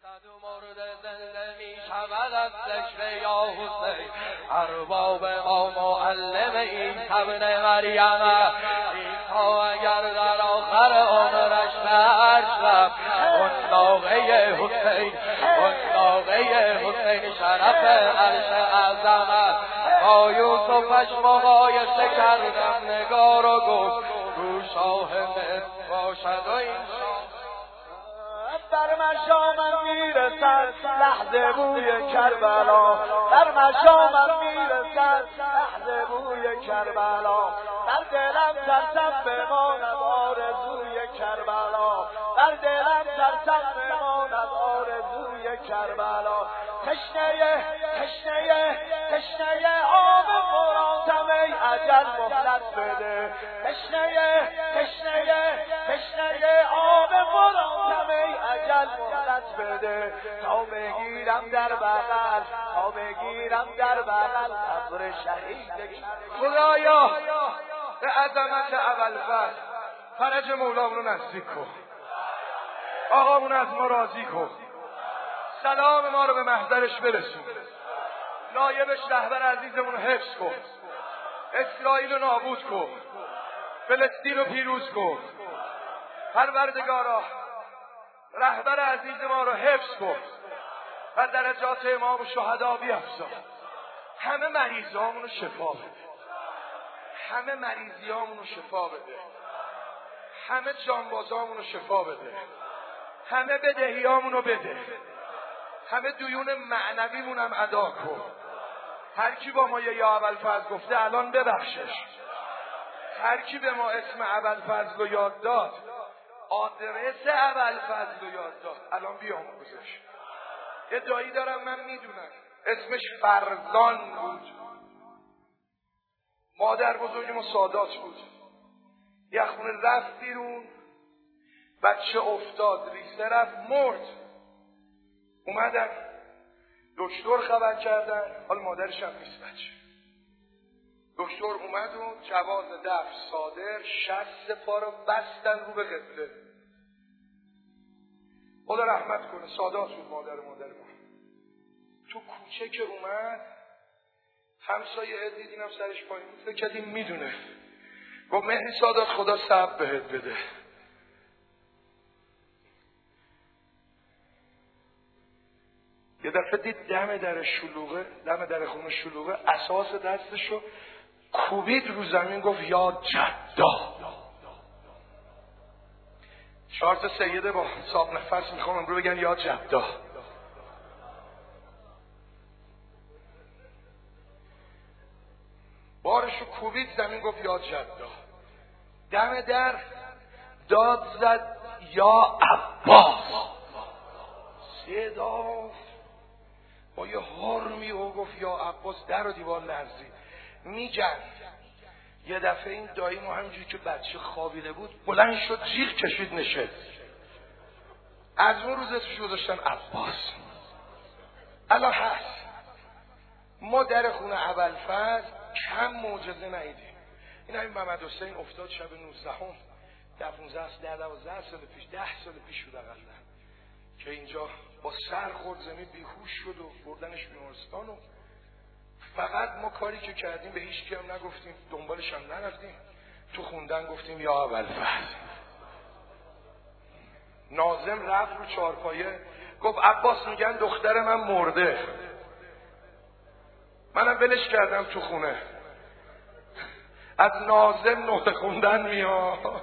مورد زنده می شود از ذکر یا حسین ارباب ما معلم این ابن مریم عیسی اگر در آخر عمرش نشت اون ناقه حسین شرف عرش اعظمت با یوسفش مقایسه کردم نگار و گفت رو شاه مصر باشد و این در مشامم میرسد لحظه بوی کربلا، در مشامم میرسد لحظه بوی کربلا، در دلم ترسم بماند آرزوی کربلا، در دلم ترسم بماند آرزوی کربلا. تشنه آب فراتم ای اجل مهلت بده، تشنه آب فراتم ای اجل مهلت بده، تا بگیرم در بغل قبر شهید. خدایا به عظمت ابوالفضل فرج مولامون رو نزدیک کن، آقامون از ما راضی کن، سلام ما رو به محضرش برسون، نایبش رهبر عزیزمون رو حفظ کن، اسرائیل رو نابود کن، فلسطین رو پیروز کن. پروردگارا رهبر عزیز ما رو حفظ کن و درجات امام و شهدا بیفزا. همه مریضامون رو شفا بده، همه مریضیامون رو شفا بده، همه جانبازامون رو شفا بده، همه بدهیامون رو بده، همه دیون معنویمون هم ادا کن. هر کی با ما یا ابوالفضل گفته الان ببخشش، هر کی به ما اسم ابوالفضل رو یاد داد، آدرس ابوالفضل رو یاد داد، الان بیاموزش. یه دایی دارم من میدونم اسمش فرزان بود، مادر بزرگم سادات بود. یه خونه رفت بیرون، بچه افتاد ریسه رفت مرد. اومدن دکتر خبر کردن، حال مادرش هم نیست بچه. دکتر اومد و جواز دفع صادر، 60 پا رو بستن رو به قبله. خدا رحمت کنه، سادات بود مادر ما. تو کوچه که اومد همسایه دیدینم سرش پایین بود، فکر کردیم میدونه. گفت مهدی سادات خدا صبر بهت بده. یه دفعه دید دم در خونه شلوغه، اساس دستشو کوبید رو زمین، گفت یا جدا. 4 تا سیده با صاحب نفس میخوام امرو بگن یا جدا. بارشو کوبید زمین، گفت یا جدا. دم در داد زد یا عباس. صدا با یه هرمی و گفت یا عباس. در و دیوار لرزید میجن. یه دفعه این دایی ما همینجوری که بچه خوابیده بود بلند شد، جیغ کشید نشست. از اون روز اسمش گذاشتن عباس. الان هست. ما در خونه ابوالفضل کم معجزه ندیدیم. این همین محمد حسین افتاد شب 19ام 12 سال پیش، 10 سال پیش بود اقلا، که اینجا با سر خورد زمین بیهوش شد و بردنش بیمارستان. و فقط ما کاری که کردیم به هیچ کی هم نگفتیم، دنبالش هم نرفتیم، تو خوندن گفتیم یا ابوالفضل. ناظم رفت رو چارپایه گفت عباس میگن دختر من مرده. منم ولش کردم تو خونه. از ناظم نوته خوندن میاد،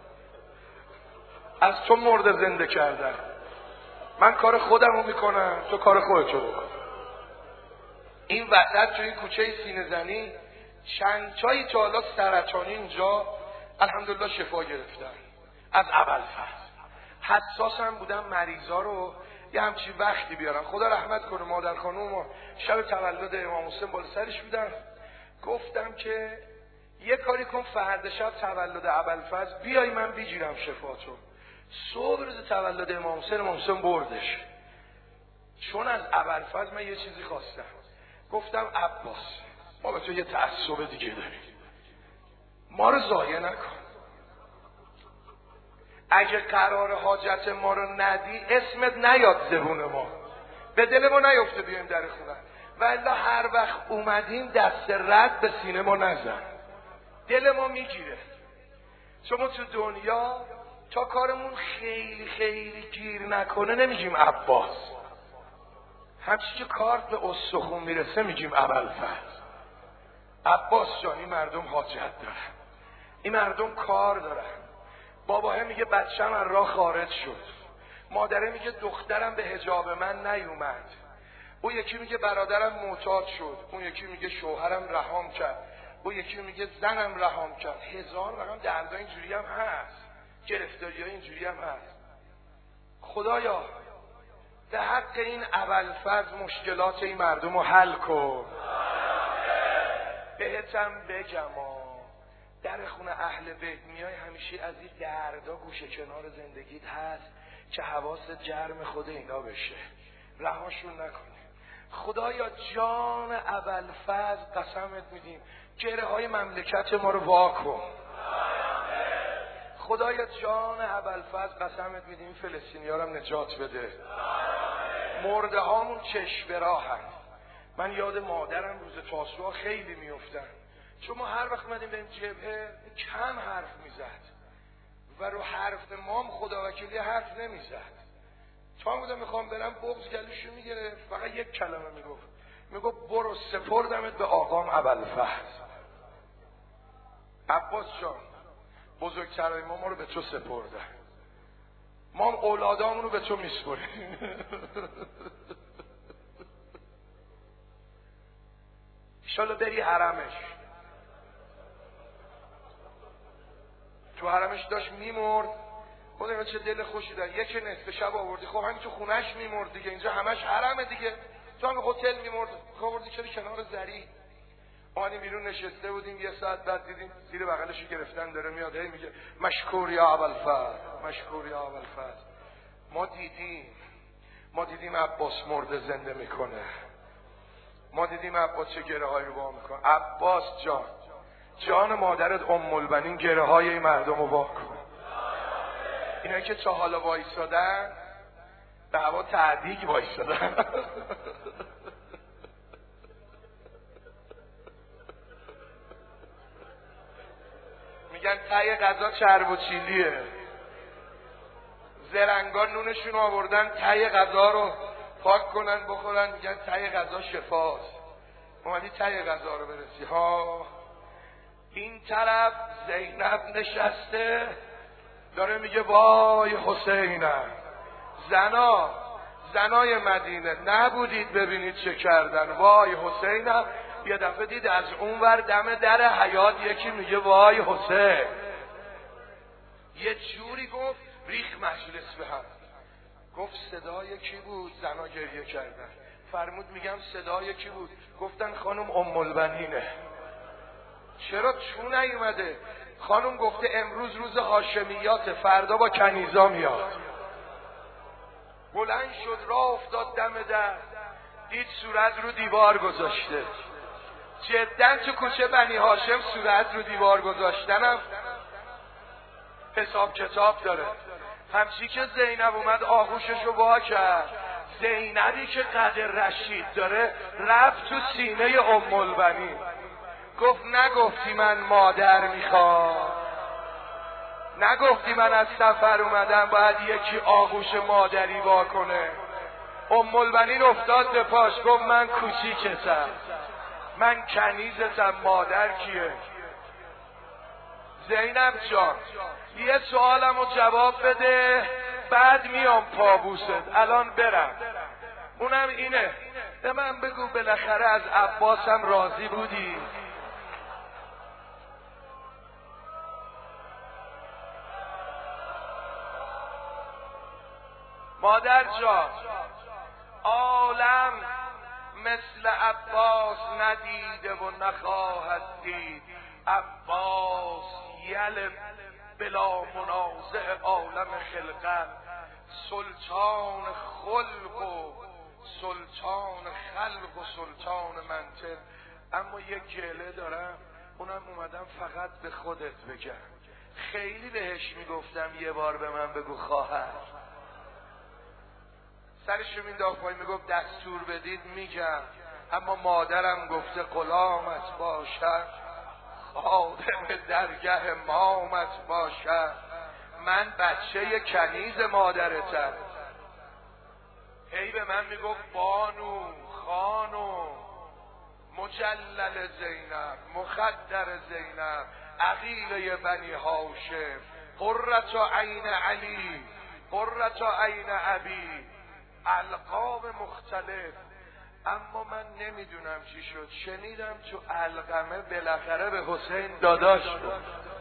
از تو مرده زنده کردن. من کار خودمو میکنم، تو کار خودتو بکن. این وسط تو این کوچه سینه زنی چند چایی تا حالا سرطانی اینجا الحمدلله شفا گرفتن از ابوالفضل. حساس هم بودم مریضا رو یه همچی وقتی بیارن. خدا رحمت کنه مادر خانوم شب تولد امام حسین بالا سرش بودن. گفتم که یه کاری کن فردا شب تولد ابوالفضل بیای من بگیرم شفاتو. صبح روز تولد امام حسین بردش. چون از ابوالفضل من یه چیزی خواستم، گفتم عباس ما به تو یه تعصب دیگه داریم، ما رو ضایع نکن. اگه قرار حاجت ما رو ندی اسمت نیاد زبون ما، به دل ما نیفته بیایم در خونه. و الا هر وقت اومدیم دست رد به سینه ما نزن، دل ما میگیره. شما تو دنیا تا کارمون خیلی خیلی گیر نکنه نمیگیم عباس، همچی که کارت به استخون میرسه میگیم ابوالفضل. عباس جان این مردم حاجت دارن، این مردم کار دارن. باباه میگه بچه‌م از راه خارج شد، مادره میگه دخترم به حجاب من نیومد، اون یکی میگه برادرم معتاد شد، اون یکی میگه شوهرم رهام کرد، اون یکی میگه زنم رهام کرد. هزار رقم دردا اینجوری هم هست، گرفتاری‌ها اینجوری هم هست. خدایا به حق این ابوالفضل مشکلات این مردم رو حل کن. بهتم بگم در خونه اهل بیت میای همیشه از این دردا گوشه کنار زندگیت هست که حواست جرم خود اینا بشه، رهاشون نکنه. خدایا جان ابوالفضل قسمت میدیم گره های مملکت ما رو وا کن. خدایا جان ابوالفضل قسمت میدیم فلسطینی‌ها رو هم نجات بده. مرده هامون چشم به راهن. من یاد مادرم روز تاسوعا خیلی میافتن، چون ما هر وقت اومدیم بریم جبهه کم حرف میزد و رو حرف مام خدا وکیلی حرف نمیزد. تا بودم میخوام برم بغض گلوشو میگرفت، فقط یک کلمه میگفت برو سپردمت به آقام ابوالفضل. عباس جان بزرگترای ما رو به تو سپردن، ما هم اولادامون رو به تو میسپریم. انشالله بری حرمش. تو حرمش داشت میمرد، خدا چه دل خوشی داره. یک نصف شب آوردی، خب همین تو خونش میمرد دیگه، اینجا همش حرمه دیگه. تو هم هتل میمرد، خب آوردی چرا کنار زری؟ آنی بیرون نشسته بودیم، یه ساعت بعد دیدیم زیر بغلشو گرفتن داره میاد، هی میگه مشکور یا ابوالفضل، مشکور یا ابوالفضل. ما دیدیم عباس مرده زنده میکنه، ما دیدیم عباس چه گره هایی رو با میکنه. عباس جان مادرت ام البنین گره های این مردم رو وا کن. اینایی که تا حالا وایسادن به هوا تعدیق وایسادن. میگن تای غذا چرب و چیلیه، زرنگان نونشون آوردن تای غذا رو پاک کنن بخورن، میگن تای غذا شفاست. اومدی تای غذا رو برسی ها. این طرف زینب نشسته داره میگه وای حسینم. زنای مدینه نبودید ببینید چه کردن، وای حسینم. یه دفعه دید از اون ور دم در حیاط یکی میگه وای حسین. یه جوری گفت ریخ مجلس به هم. گفت صدای کی بود؟ زنا گریه کردن. فرمود میگم صدای کی بود؟ گفتن خانم ام البنینه. چرا چون نیومده؟ خانم گفته امروز روز هاشمیات، فردا با کنیزا میاد. بلند شد راه افتاد دم در، دید صورت رو دیوار گذاشته. جدا تو کوچه بنی هاشم صورت رو دیوار گذاشتنم حساب کتاب داره. همچی که زینب اومد آغوشش رو وا کرد، زینبی که قد رشید داره رفت تو سینه ام البنین. گفت نگفتی من مادر میخوام؟ نگفتی من از سفر اومدم باید یکی آغوش مادری وا کنه؟ ام البنین افتاد به پاش، گفت من کوچیکتم، من کنیزتم، مادر کیه؟ زینب جان یه سوالم رو جواب بده بعد میام پابوست، الان برم. اونم اینه، به من بگو بالاخره از عباسم راضی بودی؟ مادر جان عالم مثل عباس ندیده و نخواهد دید. عباس یل بلا منازع عالم خلقت، سلطان خلق و سلطان خلق و سلطان منطق. اما یک گله دارم، اونم اومدم فقط به خودت بگم، خیلی بهش میگفتم یه بار به من بگو خواهر، سرشو مینداخت پایین میگفت دستور بدید میگم، اما مادرم گفته غلامت باشم، خادم درگه مامت باشم، من بچه کنیز مادرتم. هی به من میگفت بانو، خانو، مجلل زینب، مخدر زینب، عقیله بنی هاشم، قرة عین علی، قرة عین ابی، القاب مختلف. اما من نمیدونم چی شد، شنیدم تو علقمه بالاخره به حسین داداش بود.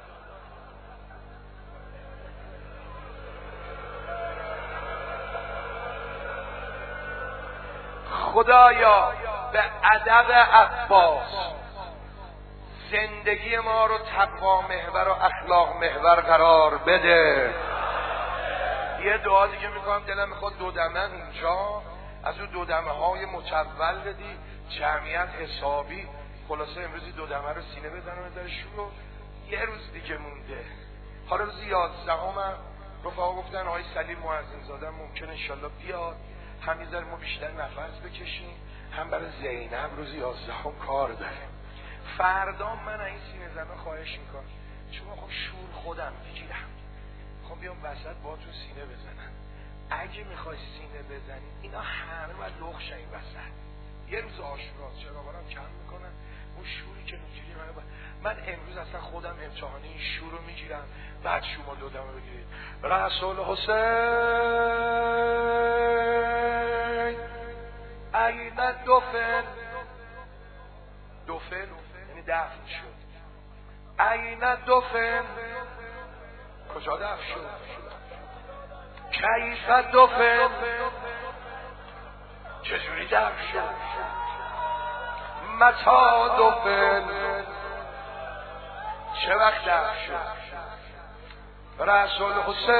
خدایا به ادب عباس زندگی ما رو تقوا محور و اخلاق محور قرار بده. یه دعا دیگه میکنم، دلم میخواد دودمه اونجا از اون دودمه های متول بدی، جمعیت حسابی. خلاصه امروزی دودمه رو سینه بزنم ازش رو. یه روز دیگه مونده، حالا روز 11 رفقا گفتن آقای سلیم معظم زاده ممکن انشالله بیاد، هم یه ذره ما بیشتر نفس بکشیم، هم برای زینب روز 11 کار داره. فردا من این سینه زنه خواهش میکنم، چون خب شور خودم میگیرم، خب بیام وسط با تو سینه بزنم. اگه میخوای سینه بزنی اینا همه باید لخش این وسط. یه روز آشوراست، چراغارم کم میکنن، اون شوری که میگیری من امروز اصلا خودم امتحانی این شور رو میگیرم، بعد شما دودمه بگیرید. رسول حسین این دفن، دفن یعنی دفن شد. این دفن کجا دفن شد؟ کیف دفن چجوری دفن شد؟ متا دفن چه وقت دفن شد؟ رسول حسین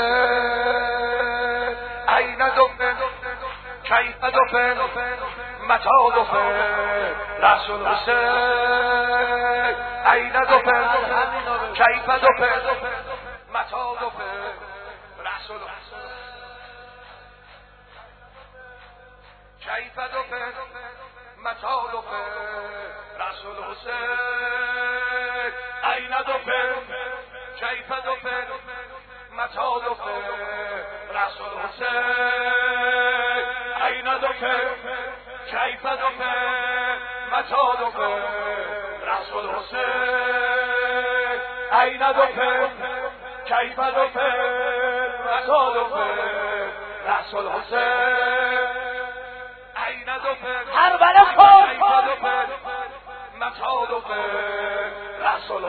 این دفن کیف دفن متا دفن. رسول حسین این دفن کیف دفن متا دفن. رسول حسین کیف دفن متا دفن. رسول حسین این دفن کیف دفن متا دفن. رسول حسین این دفن کیف دفن متا دفن. رسول حسین این دفن کیف دفن متا دفن. رسول حسین این دفن کربلا کن کیف دفن متا دفن. رسول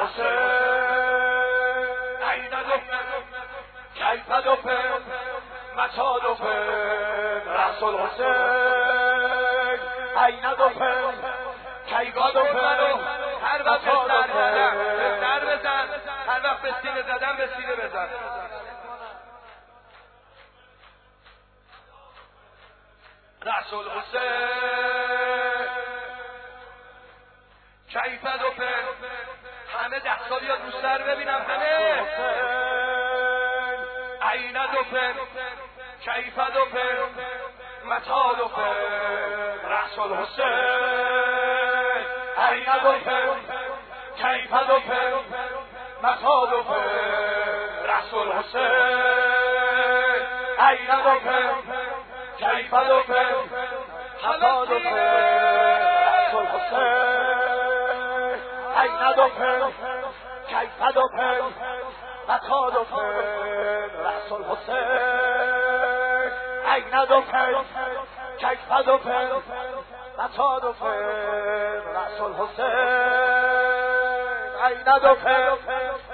حسین این دفن کیف دفن متا دفن. رسول حسین این دفن کیف دفن هر وقت به سر بزن، هر وقت به سینه زدن به سینه بزن. رسول حسین کیف دفن. همه 10 سال یا دوستر ببینم، همه این دفن کیف دفن متا دفن. رسول حسین این دفن کیف دفن متا دفن. رسول حسین این دفن کیف دفن متا دفن. رسول حسین این دفن کیف دفن متا دفن. رسول حسین این دفن کیف دفن متا دفن. رسول حسین این دفن